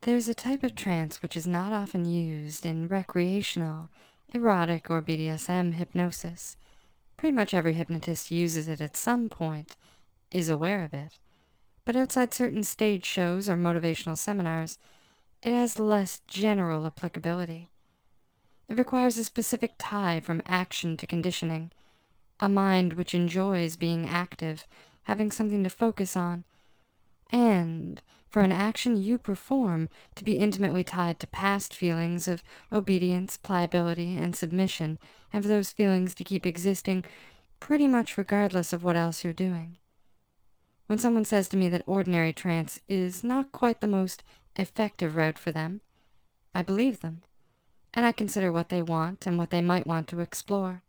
There's a type of trance which is not often used in recreational, erotic, or BDSM hypnosis. Pretty much every hypnotist uses it at some point, is aware of it. But outside certain stage shows or motivational seminars, it has less general applicability. It requires a specific tie from action to conditioning, a mind which enjoys being active, having something to focus on, and for an action you perform to be intimately tied to past feelings of obedience, pliability, and submission, and for those feelings to keep existing pretty much regardless of what else you're doing. When someone says to me that ordinary trance is not quite the most effective route for them, I believe them, and I consider what they want and what they might want to explore.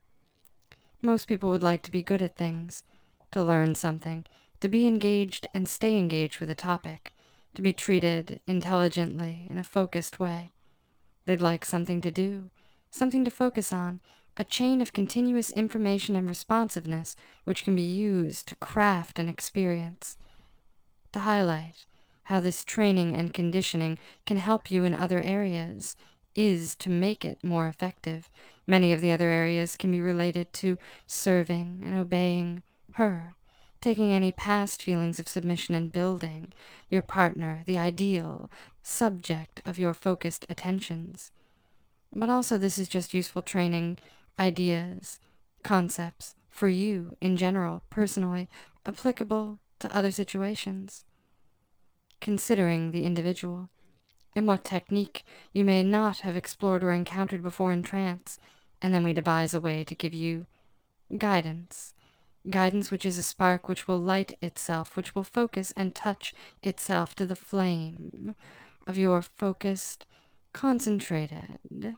Most people would like to be good at things, to learn something, to be engaged and stay engaged with a topic, to be treated intelligently in a focused way. They'd like something to do, something to focus on, a chain of continuous information and responsiveness which can be used to craft an experience. To highlight how this training and conditioning can help you in other areas is to make it more effective. Many of the other areas can be related to serving and obeying her, taking any past feelings of submission and building your partner, the ideal subject of your focused attentions. But also this is just useful training, ideas, concepts for you in general, personally, applicable to other situations. Considering the individual, and what technique you may not have explored or encountered before in trance, and then we devise a way to give you guidance. Guidance which is a spark which will light itself, which will focus and touch itself to the flame of your focused, concentrated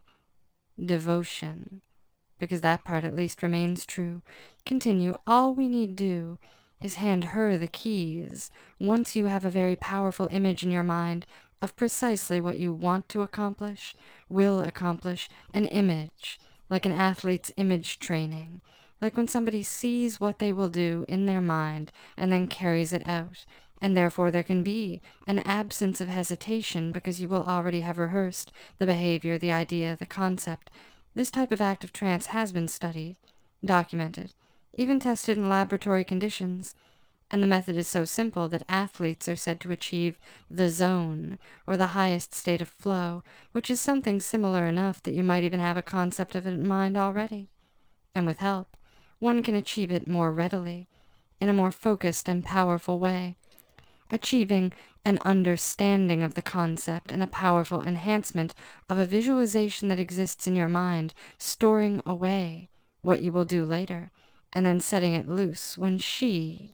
devotion. Because that part at least remains true. Continue. All we need do is hand her the keys once you have a very powerful image in your mind of precisely what you want to accomplish, will accomplish, an image, like an athlete's image training, like when somebody sees what they will do in their mind and then carries it out, and therefore there can be an absence of hesitation because you will already have rehearsed the behavior, the idea, the concept. This type of active trance has been studied, documented, even tested in laboratory conditions, and the method is so simple that athletes are said to achieve the zone, or the highest state of flow, which is something similar enough that you might even have a concept of it in mind already. And with help, one can achieve it more readily, in a more focused and powerful way, achieving an understanding of the concept and a powerful enhancement of a visualization that exists in your mind, storing away what you will do later, and then setting it loose when she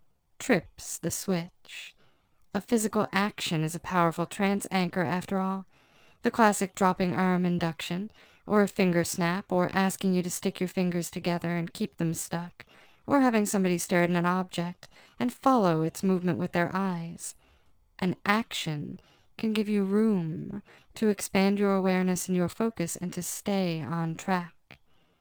trips the switch. A physical action is a powerful trance anchor after all. The classic dropping arm induction, or a finger snap, or asking you to stick your fingers together and keep them stuck, or having somebody stare at an object and follow its movement with their eyes. An action can give you room to expand your awareness and your focus and to stay on track,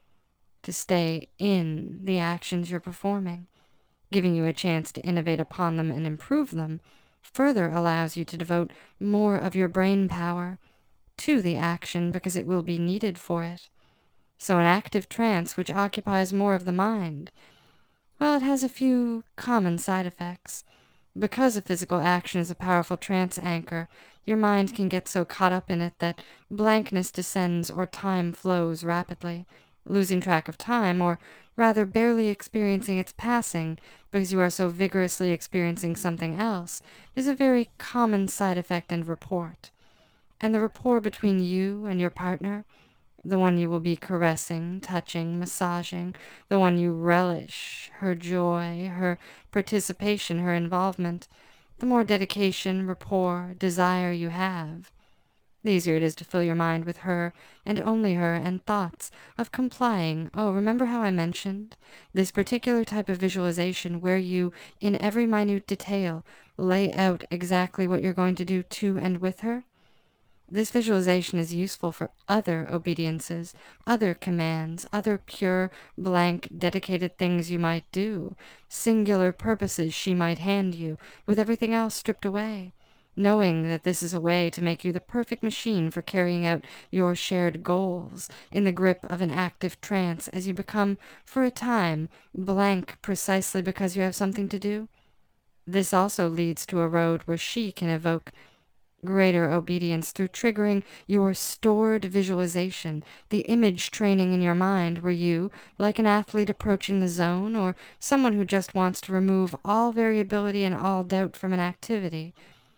to stay in the actions you're performing. Giving you a chance to innovate upon them and improve them further allows you to devote more of your brain power to the action because it will be needed for it. So an active trance which occupies more of the mind, well, it has a few common side effects. Because a physical action is a powerful trance anchor, your mind can get so caught up in it that blankness descends or time flows rapidly. Losing track of time, or rather barely experiencing its passing because you are so vigorously experiencing something else, is a very common side effect and report. And the rapport between you and your partner, the one you will be caressing, touching, massaging, the one you relish, her joy, her participation, her involvement, the more dedication, rapport, desire you have, the easier it is to fill your mind with her and only her and thoughts of complying. Oh, remember how I mentioned this particular type of visualization where you, in every minute detail, lay out exactly what you're going to do to and with her? This visualization is useful for other obediences, other commands, other pure, blank, dedicated things you might do, singular purposes she might hand you, with everything else stripped away. knowing that this is a way to make you the perfect machine for carrying out your shared goals in the grip of an active trance as you become, for a time, blank precisely because you have something to do. This also leads to a road where she can evoke greater obedience through triggering your stored visualization, the image training in your mind where you, like an athlete approaching the zone or someone who just wants to remove all variability and all doubt from an activity,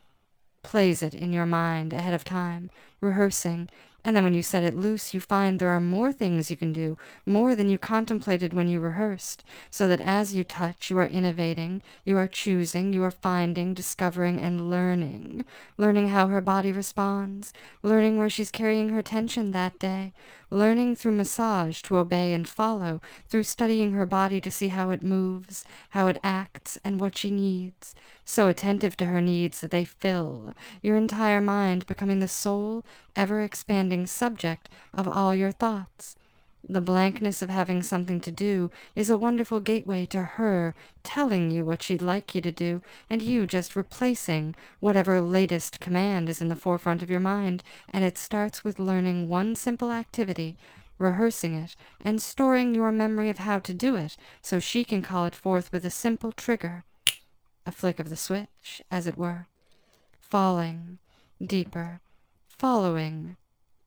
plays it in your mind ahead of time, rehearsing, and then when you set it loose, you find there are more things you can do, more than you contemplated when you rehearsed, so that as you touch, you are innovating, you are choosing, you are finding, discovering, and learning. Learning how her body responds, learning where she's carrying her tension that day, learning through massage to obey and follow, through studying her body to see how it moves, how it acts, and what she needs, so attentive to her needs that they fill your entire mind, becoming the sole, ever-expanding subject of all your thoughts. The blankness of having something to do is a wonderful gateway to her telling you what she'd like you to do, and you just replacing whatever latest command is in the forefront of your mind, and it starts with learning one simple activity, rehearsing it, and storing your memory of how to do it, so she can call it forth with a simple trigger, a flick of the switch, as it were. Falling deeper, following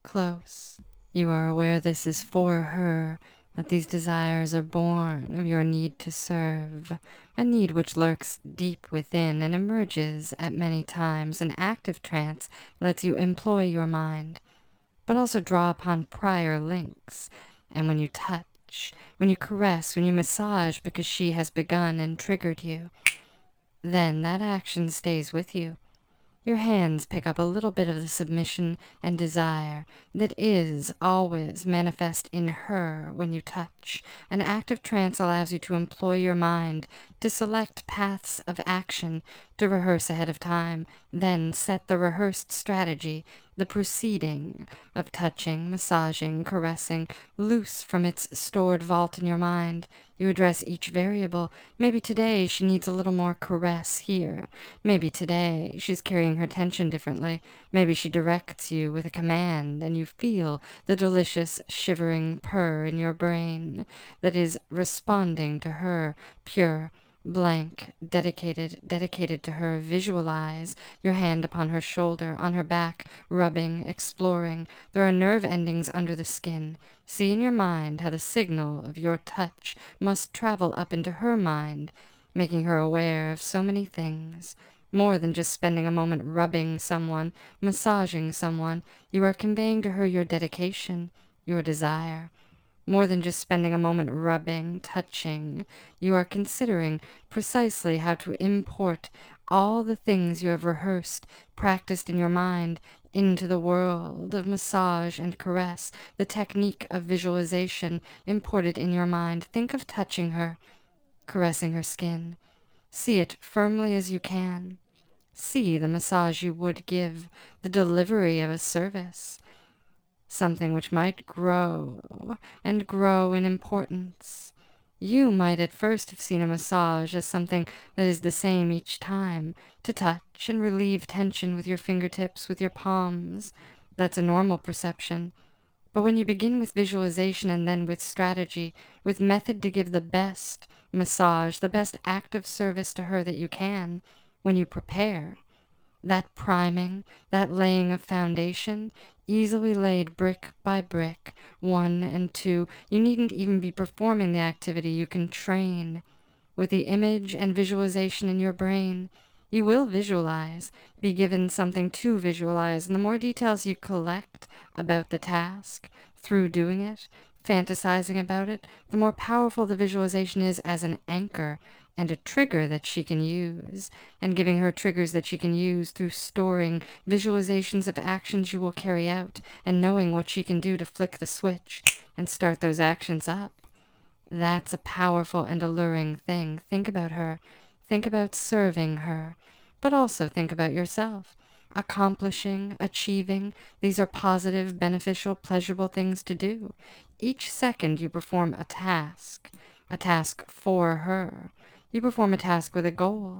close. You are aware this is for her, that these desires are born of your need to serve, a need which lurks deep within and emerges at many times. An active trance lets you employ your mind, but also draw upon prior links. And when you touch, when you caress, when you massage because she has begun and triggered you, then that action stays with you. Your hands pick up a little bit of the submission and desire that is always manifest in her when you touch. An active trance allows you to employ your mind, to select paths of action, to rehearse ahead of time, then set the rehearsed strategy, the proceeding of touching, massaging, caressing, loose from its stored vault in your mind. You address each variable. Maybe today she needs a little more caress here. Maybe today she's carrying her tension differently. Maybe she directs you with a command and you feel the delicious shivering purr in your brain that is responding to her pure, blank, dedicated to her. Visualize your hand upon her shoulder, on her back, rubbing, exploring. There are nerve endings under the skin. See in your mind how the signal of your touch must travel up into her mind, making her aware of so many things. More than just spending a moment rubbing someone, massaging someone, you are conveying to her your dedication, your desire. More than just spending a moment rubbing, touching, you are considering precisely how to import all the things you have rehearsed, practiced in your mind, into the world of massage and caress, the technique of visualization imported in your mind. Think of touching her, caressing her skin. See it firmly as you can. See the massage you would give, the delivery of a service, something which might grow and grow in importance. You might at first have seen a massage as something that is the same each time, to touch and relieve tension with your fingertips, with your palms. That's a normal perception. But when you begin with visualization and then with strategy, with method to give the best massage, the best active service to her that you can, when you prepare, that priming, that laying of foundation, easily laid brick by brick, one and two. You needn't even be performing the activity. You can train with the image and visualization in your brain. You will visualize, be given something to visualize, and the more details you collect about the task through doing it, fantasizing about it, the more powerful the visualization is as an anchor and a trigger that she can use, and giving her triggers that she can use through storing visualizations of actions you will carry out, and knowing what she can do to flick the switch and start those actions up. That's a powerful and alluring thing. Think about her. Think about serving her. But also think about yourself. Accomplishing, achieving, these are positive, beneficial, pleasurable things to do. Each second you perform a task for her. You perform a task with a goal.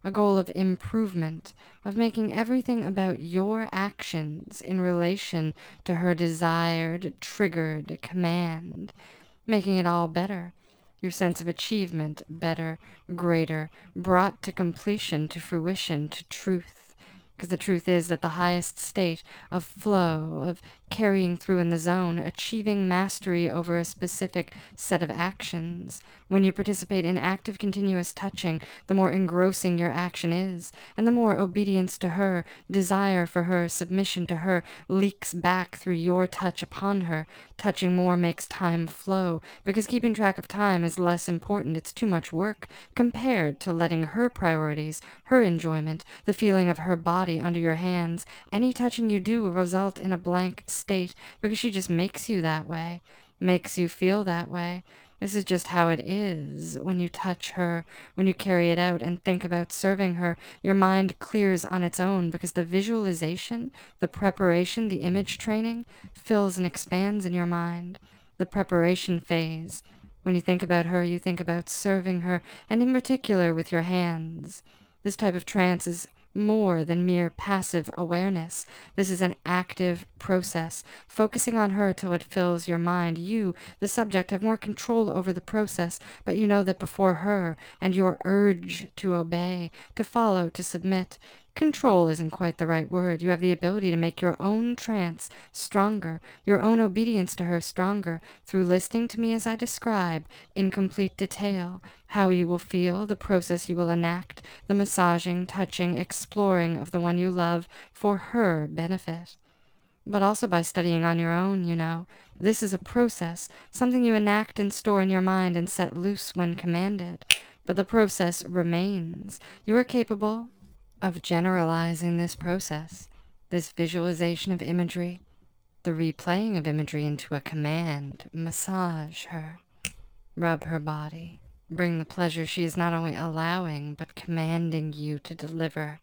a goal of improvement, of making everything about your actions in relation to her desired, triggered command, making it all better. Your sense of achievement better, greater, brought to completion, to fruition, to truth. Because the truth is that the highest state of flow, of carrying through in the zone, achieving mastery over a specific set of actions. When you participate in active continuous touching, the more engrossing your action is, and the more obedience to her, desire for her, submission to her leaks back through your touch upon her. Touching more makes time flow, because keeping track of time is less important. It's too much work compared to letting her priorities, her enjoyment, the feeling of her body under your hands. Any touching you do will result in a blank state, because she just makes you that way, makes you feel that way. This is just how it is. When you touch her, when you carry it out and think about serving her, your mind clears on its own, because the visualization, the preparation, the image training fills and expands in your mind. The preparation phase. When you think about her, you think about serving her, and in particular with your hands. This type of trance is more than mere passive awareness. This is an active process, focusing on her till it fills your mind. You, the subject, have more control over the process, but you know that before her and your urge to obey, to follow, to submit, control isn't quite the right word. You have the ability to make your own trance stronger, your own obedience to her stronger, through listening to me as I describe, in complete detail, how you will feel, the process you will enact, the massaging, touching, exploring of the one you love for her benefit. But also by studying on your own, you know. This is a process, something you enact and store in your mind and set loose when commanded. But the process remains. You are capable of generalizing this process, this visualization of imagery, the replaying of imagery into a command. Massage her, rub her body, bring the pleasure she is not only allowing, but commanding you to deliver.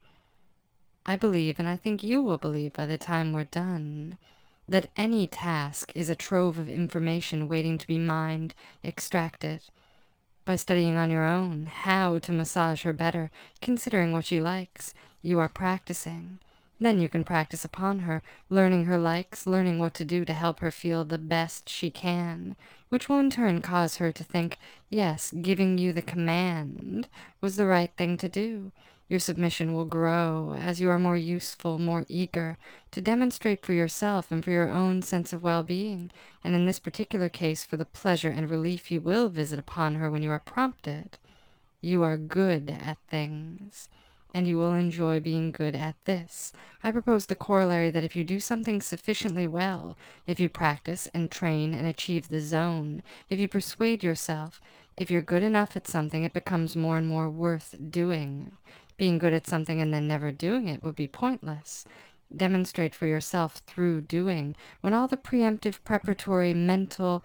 I believe, and I think you will believe by the time we're done, that any task is a trove of information waiting to be mined, extracted. By studying on your own how to massage her better, considering what she likes, you are practicing. Then you can practice upon her, learning her likes, learning what to do to help her feel the best she can, which will in turn cause her to think, yes, giving you the command was the right thing to do. Your submission will grow as you are more useful, more eager to demonstrate for yourself and for your own sense of well-being, and in this particular case for the pleasure and relief you will visit upon her when you are prompted. You are good at things, and you will enjoy being good at this. I propose the corollary that if you do something sufficiently well, if you practice and train and achieve the zone, if you persuade yourself, if you're good enough at something, it becomes more and more worth doing. Being good at something and then never doing it would be pointless. Demonstrate for yourself through doing, when all the preemptive preparatory mental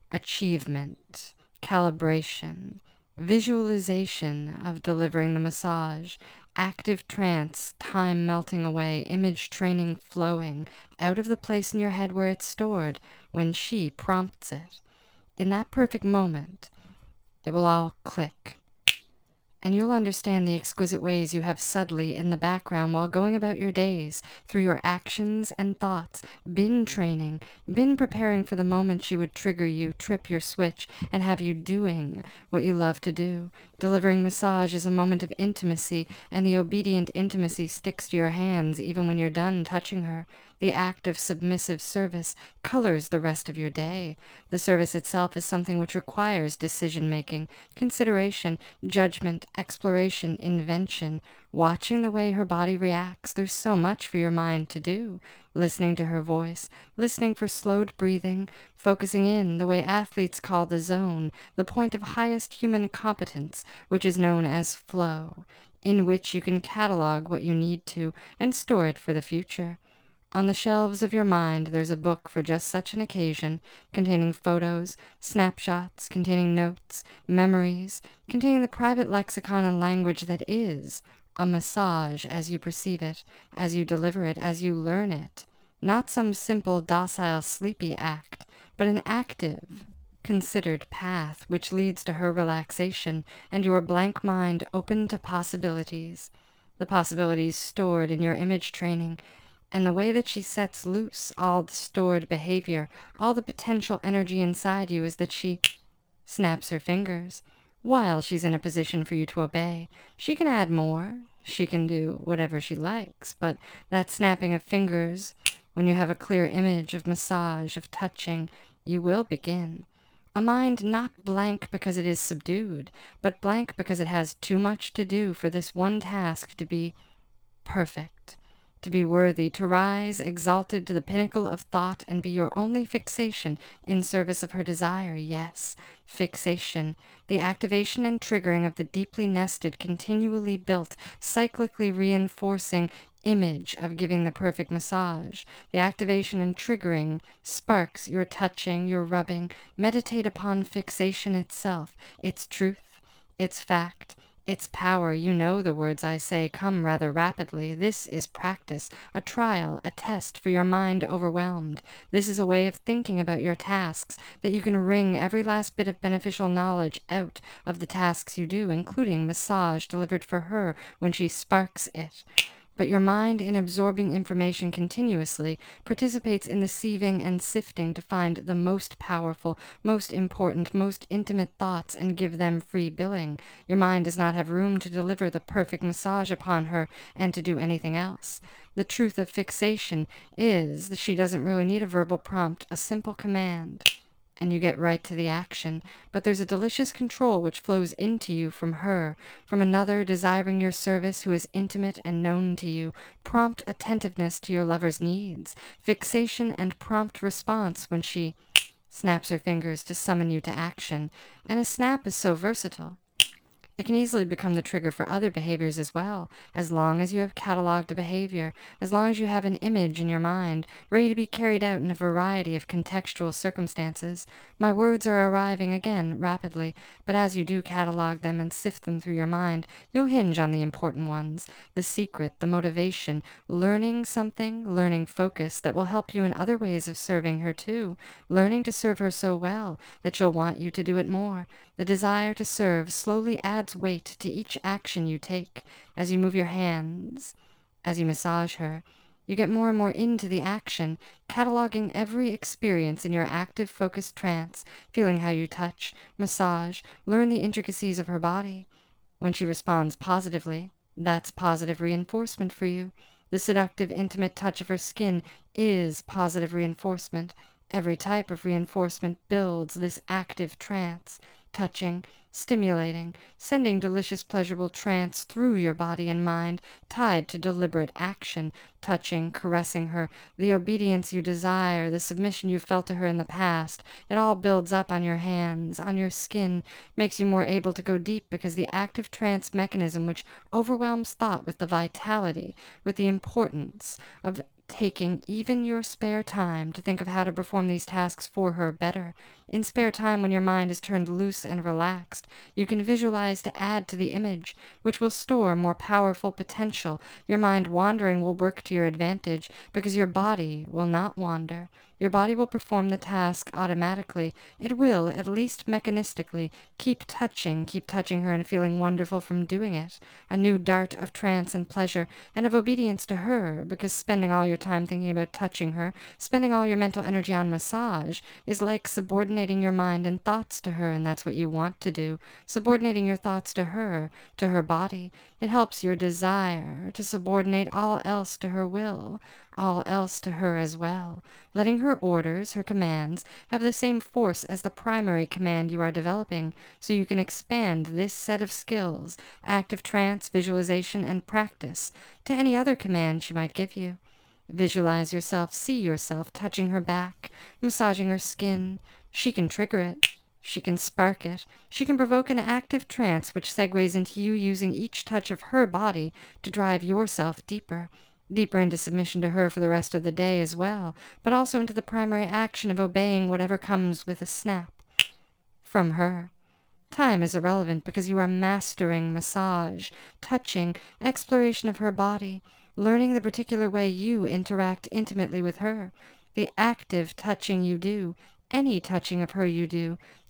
achievement, calibration, visualization of delivering the massage, active trance, time melting away, image training flowing out of the place in your head where it's stored when she prompts it. In that perfect moment, it will all click, and you'll understand the exquisite ways you have subtly in the background while going about your days, through your actions and thoughts, been training, been preparing for the moment she would trigger you, trip your switch, and have you doing what you love to do. Delivering massage is a moment of intimacy, and the obedient intimacy sticks to your hands even when you're done touching her. The act of submissive service colors the rest of your day. The service itself is something which requires decision-making, consideration, judgment, exploration, invention. Watching the way her body reacts, there's so much for your mind to do. Listening to her voice, listening for slowed breathing, focusing in the way athletes call the zone, the point of highest human competence, which is known as flow, in which you can catalog what you need to and store it for the future. On the shelves of your mind, there's a book for just such an occasion, containing photos, snapshots, containing notes, memories, containing the private lexicon and language that is a massage as you perceive it, as you deliver it, as you learn it. Not some simple, docile, sleepy act, but an active, considered path which leads to her relaxation and your blank mind open to possibilities. The possibilities stored in your image training, and the way that she sets loose all the stored behavior, all the potential energy inside you is that she snaps her fingers while she's in a position for you to obey. She can add more. She can do whatever she likes, but that snapping of fingers, when you have a clear image of massage, of touching, you will begin. A mind not blank because it is subdued, but blank because it has too much to do for this one task to be perfect, to be worthy, to rise exalted to the pinnacle of thought and be your only fixation in service of her desire. Yes, fixation, the activation and triggering of the deeply nested, continually built, cyclically reinforcing image of giving the perfect massage. The activation and triggering sparks your touching, your rubbing. Meditate upon fixation itself, its truth, its fact, its power. You know the words I say come rather rapidly. This is practice, a trial, a test for your mind overwhelmed. This is a way of thinking about your tasks, that you can wring every last bit of beneficial knowledge out of the tasks you do, including massage delivered for her when she sparks it. But your mind, in absorbing information continuously, participates in the sieving and sifting to find the most powerful, most important, most intimate thoughts and give them free billing. Your mind does not have room to deliver the perfect massage upon her and to do anything else. The truth of fixation is that she doesn't really need a verbal prompt, a simple command, and you get right to the action. But there's a delicious control which flows into you from her, from another desiring your service who is intimate and known to you, prompt attentiveness to your lover's needs, fixation and prompt response when she snaps her fingers to summon you to action. And a snap is so versatile. It can easily become the trigger for other behaviors as well, as long as you have cataloged a behavior, as long as you have an image in your mind, ready to be carried out in a variety of contextual circumstances. My words are arriving again rapidly, but as you do catalog them and sift them through your mind, you'll hinge on the important ones, the secret, the motivation, learning something, learning focus that will help you in other ways of serving her too, learning to serve her so well that she'll want you to do it more. The desire to serve slowly adds weight to each action you take. As you move your hands, as you massage her, you get more and more into the action, cataloging every experience in your active, focused trance, feeling how you touch, massage, learn the intricacies of her body. When she responds positively, that's positive reinforcement for you. The seductive, intimate touch of her skin is positive reinforcement. Every type of reinforcement builds this active trance, touching, stimulating, sending delicious, pleasurable trance through your body and mind, tied to deliberate action, touching, caressing her, the obedience you desire, the submission you felt to her in the past. It all builds up on your hands, on your skin, makes you more able to go deep because the active trance mechanism which overwhelms thought with the vitality, with the importance of taking even your spare time to think of how to perform these tasks for her better. In spare time when your mind is turned loose and relaxed, you can visualize to add to the image, which will store more powerful potential. Your mind wandering will work to your advantage because your body will not wander. Your body will perform the task automatically. It will, at least mechanistically, keep touching her and feeling wonderful from doing it. A new dart of trance and pleasure and of obedience to her, because spending all your time thinking about touching her, spending all your mental energy on massage, is like subordinating your mind and thoughts to her, and that's what you want to do. Subordinating your thoughts to her body. It helps your desire to subordinate all else to her will, all else to her as well, letting her orders, her commands, have the same force as the primary command you are developing, so you can expand this set of skills, active trance, visualization, and practice, to any other command she might give you. Visualize yourself, see yourself touching her back, massaging her skin. She can trigger it. She can spark it. She can provoke an active trance which segues into you using each touch of her body to drive yourself deeper, deeper into submission to her for the rest of the day as well, but also into the primary action of obeying whatever comes with a snap from her. Time is irrelevant because you are mastering massage, touching, exploration of her body, learning the particular way you interact intimately with her, the active touching you do, any touching of her you do,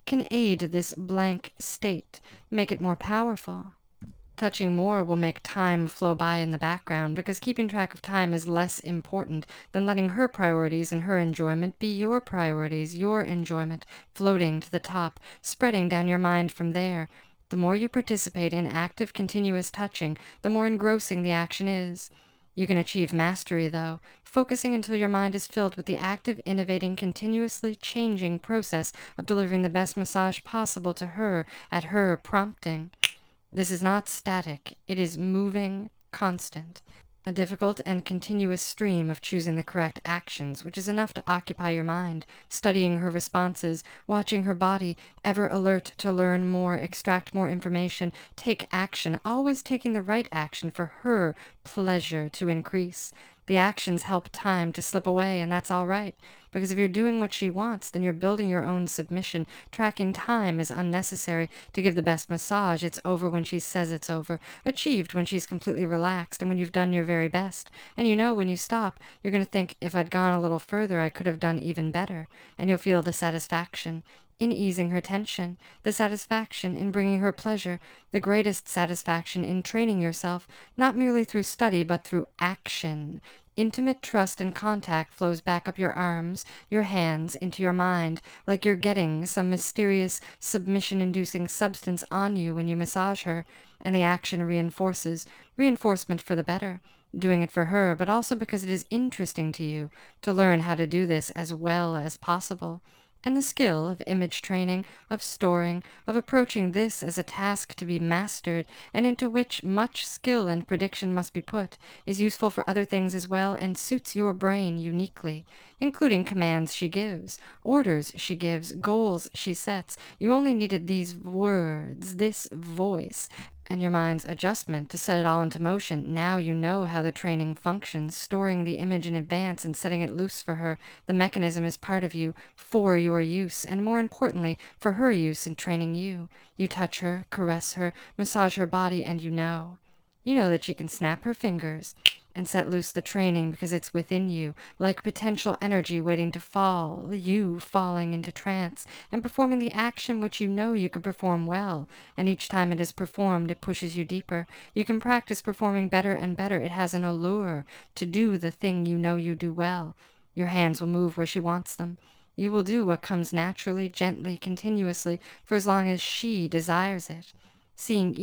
can aid this blank state, make it more powerful. Touching more will make time flow by in the background, because keeping track of time is less important than letting her priorities and her enjoyment be your priorities, your enjoyment, floating to the top, spreading down your mind from there. The more you participate in active, continuous touching, the more engrossing the action is. You can achieve mastery, though, focusing until your mind is filled with the active, innovating, continuously changing process of delivering the best massage possible to her at her prompting. This is not static, it is moving, constant. A difficult and continuous stream of choosing the correct actions, which is enough to occupy your mind, studying her responses, watching her body, ever alert to learn more, extract more information, take action, always taking the right action for her pleasure to increase. The actions help time to slip away, and that's all right. Because if you're doing what she wants, then you're building your own submission. Tracking time is unnecessary to give the best massage. It's over when she says it's over. Achieved when she's completely relaxed and when you've done your very best. And you know when you stop, you're going to think, if I'd gone a little further, I could have done even better. And you'll feel the satisfaction in easing her tension, the satisfaction in bringing her pleasure, the greatest satisfaction in training yourself, not merely through study, but through action. Intimate trust and contact flows back up your arms, your hands, into your mind, like you're getting some mysterious, submission-inducing substance on you when you massage her, and the action reinforces, reinforcement for the better. Doing it for her, but also because it is interesting to you to learn how to do this as well as possible. And the skill of image training, of storing, of approaching this as a task to be mastered, and into which much skill and prediction must be put, is useful for other things as well, and suits your brain uniquely, including commands she gives, orders she gives, goals she sets. You only needed these words, this voice, and your mind's adjustment to set it all into motion. Now you know how the training functions, storing the image in advance and setting it loose for her. The mechanism is part of you, for your use, and more importantly, for her use in training you. You touch her, caress her, massage her body, and you know. You know that she can snap her fingers and set loose the training because it's within you, like potential energy waiting to fall, you falling into trance, and performing the action which you know you can perform well, and each time it is performed, it pushes you deeper. You can practice performing better and better. It has an allure to do the thing you know you do well. Your hands will move where she wants them. You will do what comes naturally, gently, continuously, for as long as she desires it. Seeing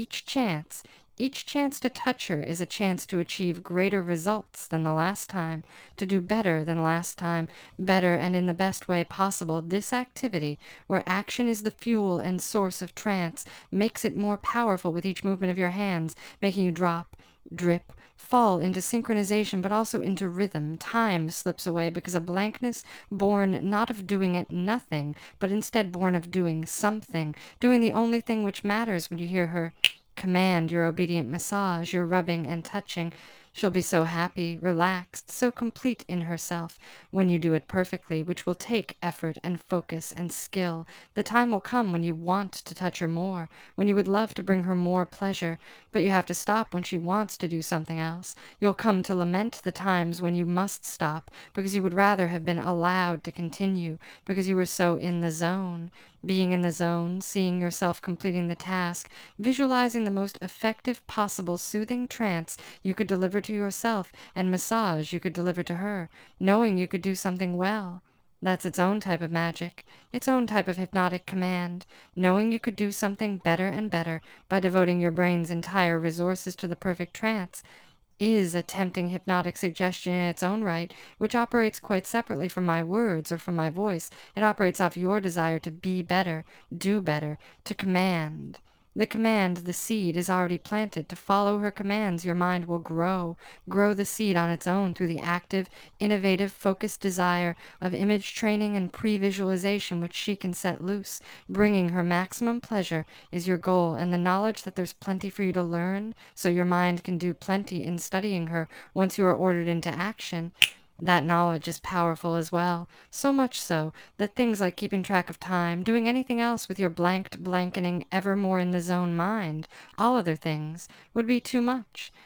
each chance to touch her is a chance to achieve greater results than the last time, to do better than last time, better and in the best way possible. This activity, where action is the fuel and source of trance, makes it more powerful with each movement of your hands, making you drop, drip, fall into synchronization, but also into rhythm. Time slips away because a blankness born not of doing it nothing, but instead born of doing something, doing the only thing which matters when you hear her command your obedient massage, your rubbing and touching. She'll be so happy, relaxed, so complete in herself when you do it perfectly, which will take effort and focus and skill. The time will come when you want to touch her more, when you would love to bring her more pleasure, but you have to stop when she wants to do something else. You'll come to lament the times when you must stop, because you would rather have been allowed to continue, because you were so in the zone. Being in the zone, seeing yourself completing the task, visualizing the most effective possible soothing trance you could deliver to yourself and massage you could deliver to her, knowing you could do something well. That's its own type of magic, its own type of hypnotic command, knowing you could do something better and better by devoting your brain's entire resources to the perfect trance, is a tempting hypnotic suggestion in its own right, which operates quite separately from my words or from my voice. It operates off your desire to be better, do better, to command. The command, the seed, is already planted. To follow her commands, your mind will grow the seed on its own through the active, innovative, focused desire of image training and pre-visualization which she can set loose. Bringing her maximum pleasure is your goal, and the knowledge that there's plenty for you to learn, so your mind can do plenty in studying her once you are ordered into action. That knowledge is powerful as well, so much so that things like keeping track of time, doing anything else with your blanketing ever more in the zone mind, all other things, would be too much.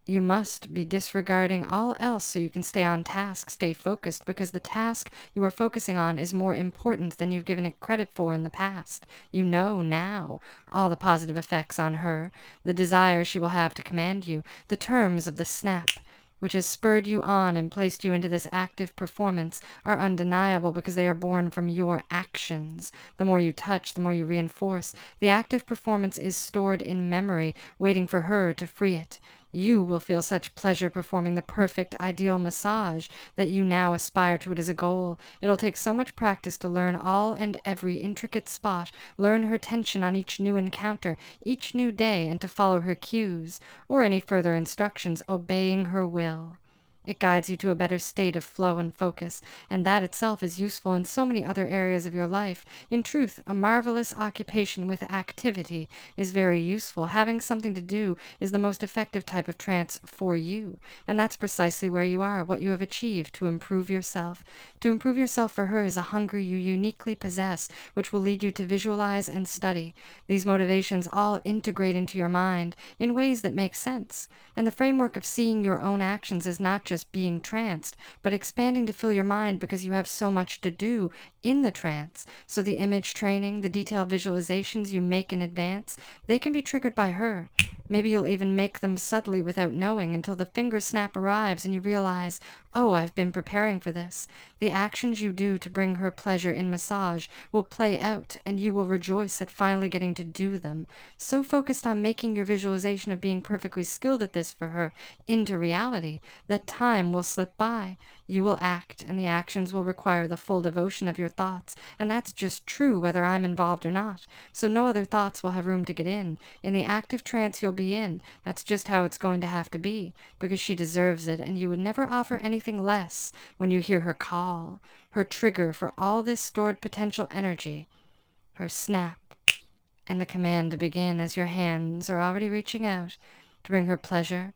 You must be disregarding all else so you can stay on task, stay focused, because the task you are focusing on is more important than you've given it credit for in the past. You know now all the positive effects on her, the desire she will have to command you, the terms of the snap which has spurred you on and placed you into this active performance are undeniable because they are born from your actions. The more you touch, the more you reinforce. The active performance is stored in memory, waiting for her to free it. You will feel such pleasure performing the perfect, ideal massage that you now aspire to it as a goal. It'll take so much practice to learn all and every intricate spot, learn her tension on each new encounter, each new day, and to follow her cues, or any further instructions, obeying her will. It guides you to a better state of flow and focus, and that itself is useful in so many other areas of your life. In truth, a marvelous occupation with activity is very useful. Having something to do is the most effective type of trance for you, and that's precisely where you are, what you have achieved to improve yourself. To improve yourself for her is a hunger you uniquely possess, which will lead you to visualize and study. These motivations all integrate into your mind in ways that make sense. And the framework of seeing your own actions is not just being tranced, but expanding to fill your mind because you have so much to do in the trance. So the image training, the detailed visualizations you make in advance, they can be triggered by her. Maybe you'll even make them subtly without knowing until the finger snap arrives and you realize, oh, I've been preparing for this. The actions you do to bring her pleasure in massage will play out, and you will rejoice at finally getting to do them. So focused on making your visualization of being perfectly skilled at this for her into reality that time will slip by. You will act, and the actions will require the full devotion of your thoughts, and that's just true whether I'm involved or not. So no other thoughts will have room to get in. In the active trance you'll be in, that's just how it's going to have to be, because she deserves it, and you would never offer anything less when you hear her call, her trigger for all this stored potential energy, her snap, and the command to begin as your hands are already reaching out to bring her pleasure,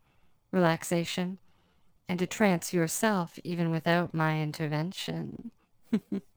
relaxation, and to trance yourself even without my intervention.